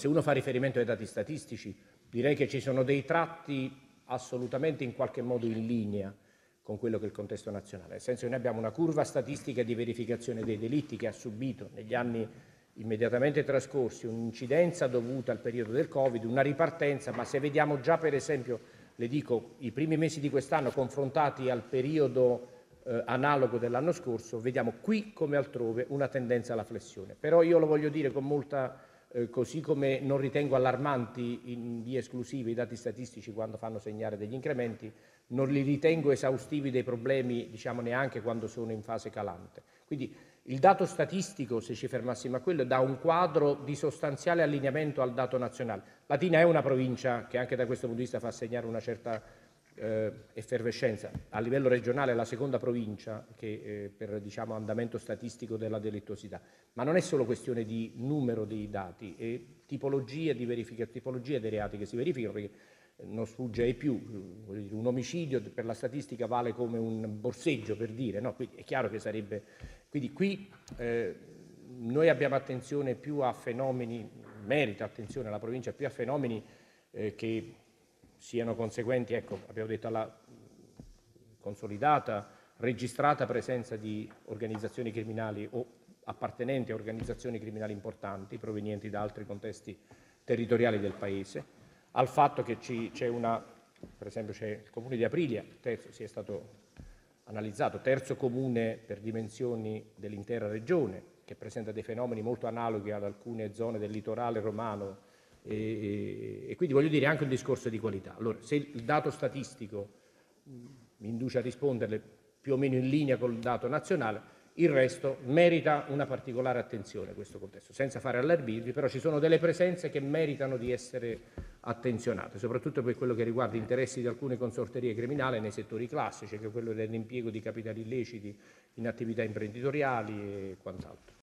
se uno fa riferimento ai dati statistici, direi che ci sono dei tratti assolutamente in qualche modo in linea con quello che è il contesto nazionale, nel senso che noi abbiamo una curva statistica di verificazione dei delitti che ha subito negli anni immediatamente trascorsi un'incidenza dovuta al periodo del Covid, una ripartenza, ma se vediamo già per esempio, le dico, i primi mesi di quest'anno confrontati al periodo analogo dell'anno scorso, vediamo qui come altrove una tendenza alla flessione. Però io lo voglio dire con molta, così come non ritengo allarmanti in via esclusiva i dati statistici quando fanno segnare degli incrementi, non li ritengo esaustivi dei problemi, diciamo, neanche quando sono in fase calante. Quindi il dato statistico, se ci fermassimo a quello, dà un quadro di sostanziale allineamento al dato nazionale. Latina è una provincia che anche da questo punto di vista fa segnare una certa effervescenza. A livello regionale è la seconda provincia che, per diciamo, andamento statistico della delittuosità. Ma non è solo questione di numero dei dati, è tipologia di verifica, tipologia dei reati che si verificano, perché non sfugge ai più, un omicidio per la statistica vale come un borseggio, per dire, no? Quindi è chiaro che sarebbe. Quindi qui noi abbiamo attenzione più a fenomeni, merita attenzione la provincia più a fenomeni che siano conseguenti, ecco, abbiamo detto, alla consolidata, registrata presenza di organizzazioni criminali o appartenenti a organizzazioni criminali importanti provenienti da altri contesti territoriali del Paese, al fatto che c'è una, per esempio c'è il comune di Aprilia, si è stato analizzato, terzo comune per dimensioni dell'intera regione, che presenta dei fenomeni molto analoghi ad alcune zone del litorale romano e quindi voglio dire anche un discorso di qualità. Allora, se il dato statistico mi induce a risponderle più o meno in linea col dato nazionale, il resto merita una particolare attenzione questo contesto, senza fare allarmismi, però ci sono delle presenze che meritano di essere attenzionate, soprattutto per quello che riguarda interessi di alcune consorterie criminali nei settori classici, che è quello dell'impiego di capitali illeciti in attività imprenditoriali e quant'altro.